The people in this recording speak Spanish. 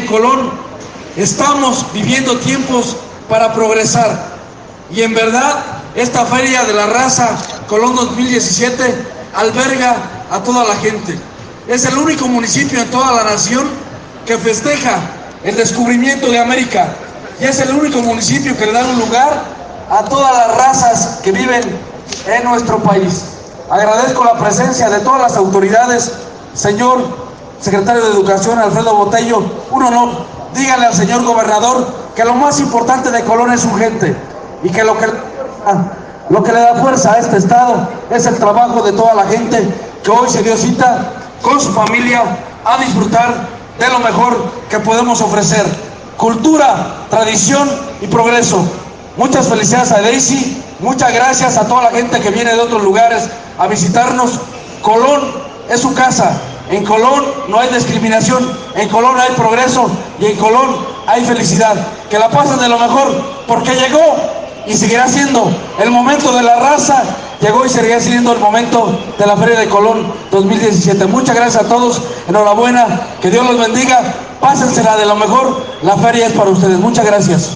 en Colón estamos viviendo tiempos para progresar. Y en verdad, esta Feria de la Raza Colón 2017 alberga a toda la gente. Es el único municipio en toda la nación que festeja el descubrimiento de América. Y es el único municipio que le da un lugar a todas las razas que viven en nuestro país. Agradezco la presencia de todas las autoridades. Señor secretario de Educación, Alfredo Botello, un honor. Dígale al señor gobernador que lo más importante de Colón es su gente y que lo que le da fuerza a este estado es el trabajo de toda la gente que hoy se dio cita con su familia a disfrutar de lo mejor que podemos ofrecer: cultura, tradición y progreso. Muchas felicidades a Daisy, muchas gracias a toda la gente que viene de otros lugares a visitarnos. Colón es su casa. En Colón no hay discriminación, en Colón hay progreso y en Colón hay felicidad. Que la pasen de lo mejor, porque llegó y seguirá siendo el momento de la raza. Llegó y seguirá siendo el momento de la Feria de Colón 2017. Muchas gracias a todos, enhorabuena, que Dios los bendiga, pásensela de lo mejor, la feria es para ustedes. Muchas gracias.